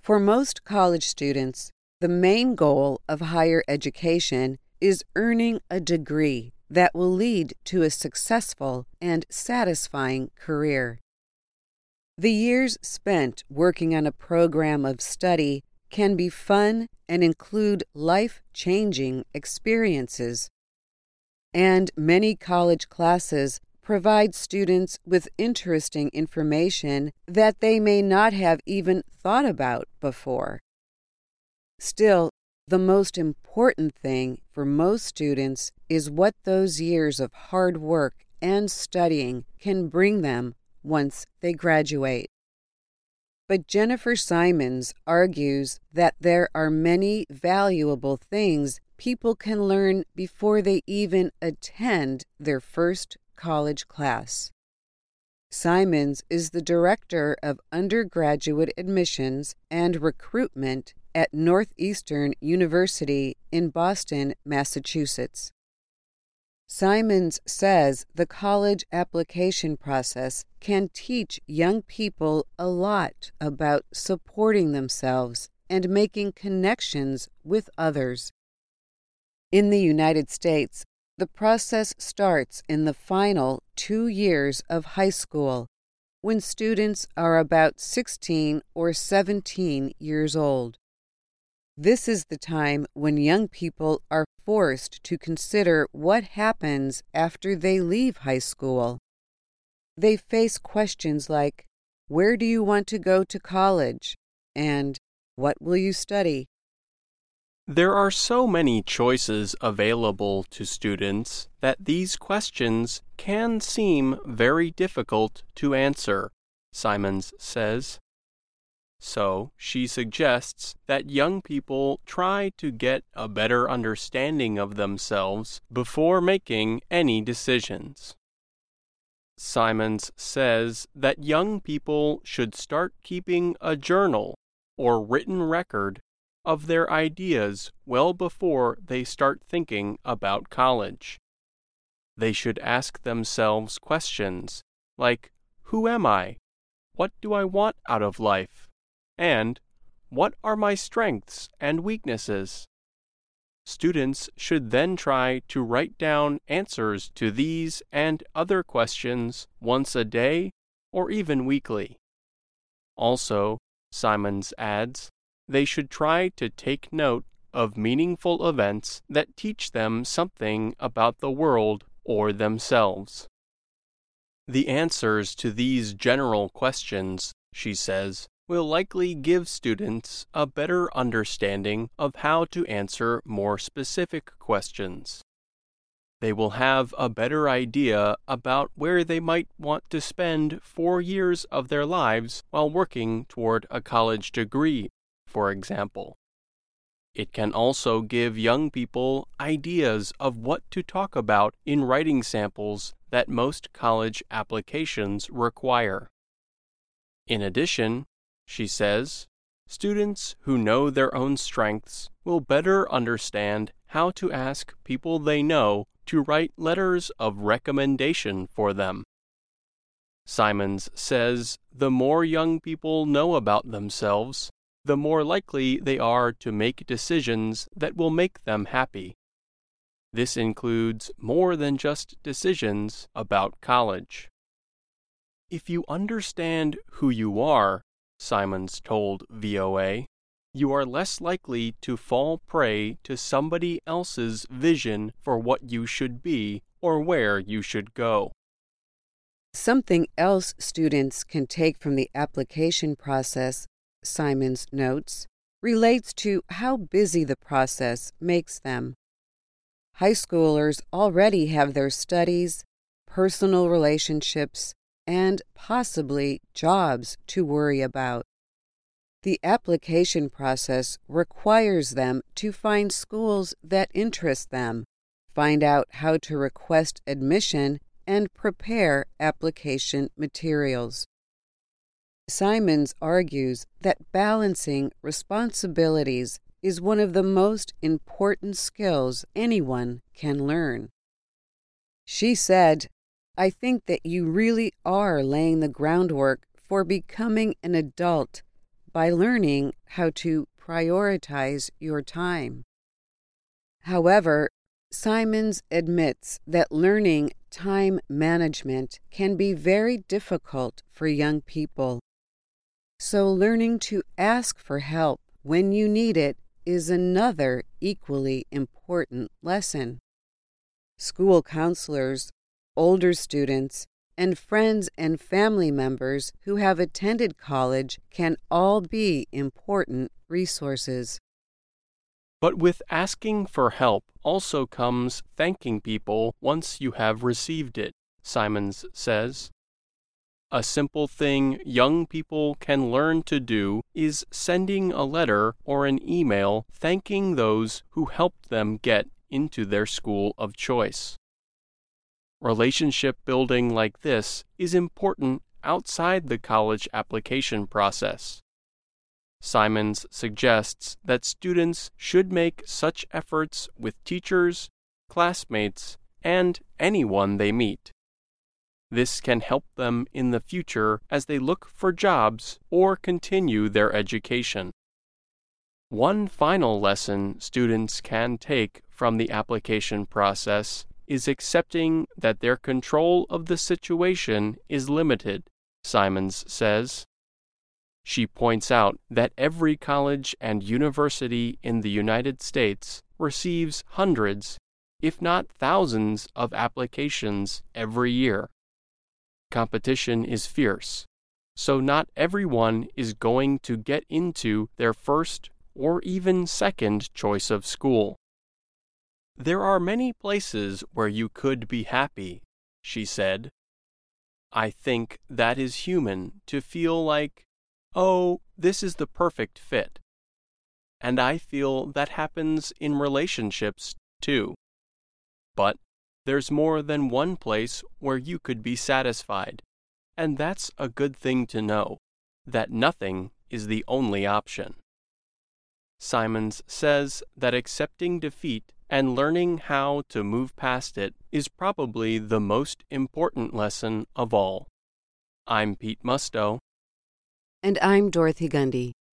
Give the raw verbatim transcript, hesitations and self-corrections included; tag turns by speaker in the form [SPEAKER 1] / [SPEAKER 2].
[SPEAKER 1] For most college students, the main goal of higher education is earning a degree that will lead to a successful and satisfying career. The years spent working on a program of study can be fun and include life-changing experiences. And many college classes provide students with interesting information that they may not have even thought about before. Still, the most important thing for most students is what those years of hard work and studying can bring them once they graduate. But Jennifer Simons argues that there are many valuable things people can learn before they even attend their first college class. Simons is the director of undergraduate admissions and recruitment at Northeastern University in Boston, Massachusetts. Simons says the college application process can teach young people a lot about supporting themselves and making connections with others. In the United States, the process starts in the final two years of high school, when students are about sixteen or seventeen years old. This is the time when young people are forced to consider what happens after they leave high school. They face questions like, "Where do you want to go to college?" and "What will you study?"
[SPEAKER 2] There are so many choices available to students that these questions can seem very difficult to answer, Simons says. So she suggests that young people try to get a better understanding of themselves before making any decisions. Simons says that young people should start keeping a journal or written record of their ideas well before they start thinking about college. They should ask themselves questions like, "Who am I? What do I want out of life? And what are my strengths and weaknesses?" Students should then try to write down answers to these and other questions once a day or even weekly. Also, Simons adds, they should try to take note of meaningful events that teach them something about the world or themselves. The answers to these general questions, she says, will likely give students a better understanding of how to answer more specific questions. They will have a better idea about where they might want to spend four years of their lives while working toward a college degree, for example. It can also give young people ideas of what to talk about in writing samples that most college applications require. In addition, she says, students who know their own strengths will better understand how to ask people they know to write letters of recommendation for them. Simons says the more young people know about themselves, the more likely they are to make decisions that will make them happy. This includes more than just decisions about college. If you understand who you are, Simons told V O A, you are less likely to fall prey to somebody else's vision for what you should be or where you should go.
[SPEAKER 1] Something else students can take from the application process, Simons notes, relates to how busy the process makes them. High schoolers already have their studies, personal relationships, and possibly jobs to worry about. The application process requires them to find schools that interest them, find out how to request admission, and prepare application materials. Simons argues that balancing responsibilities is one of the most important skills anyone can learn. She said, "I think that you really are laying the groundwork for becoming an adult by learning how to prioritize your time. However, Simons admits that learning time management can be very difficult for young people. So learning to ask for help when you need it is another equally important lesson. School counselors, older students, and friends and family members who have attended college can all be important resources.
[SPEAKER 2] But with asking for help also comes thanking people once you have received it, Simons says. A simple thing young people can learn to do is sending a letter or an email thanking those who helped them get into their school of choice. Relationship building like this is important outside the college application process. Simons suggests that students should make such efforts with teachers, classmates, and anyone they meet. This can help them in the future as they look for jobs or continue their education. One final lesson students can take from the application process is accepting that their control of the situation is limited, Simons says. She points out that every college and university in the United States receives hundreds, if not thousands, of applications every year. Competition is fierce, so not everyone is going to get into their first or even second choice of school. There are many places where you could be happy, she said. I think that is human to feel like, oh, this is the perfect fit. And I feel that happens in relationships, too. But there's more than one place where you could be satisfied, and that's a good thing to know, that nothing is the only option. Simons says that accepting defeat and learning how to move past it is probably the most important lesson of all. I'm Pete Musto.
[SPEAKER 1] And I'm Dorothy Gundy.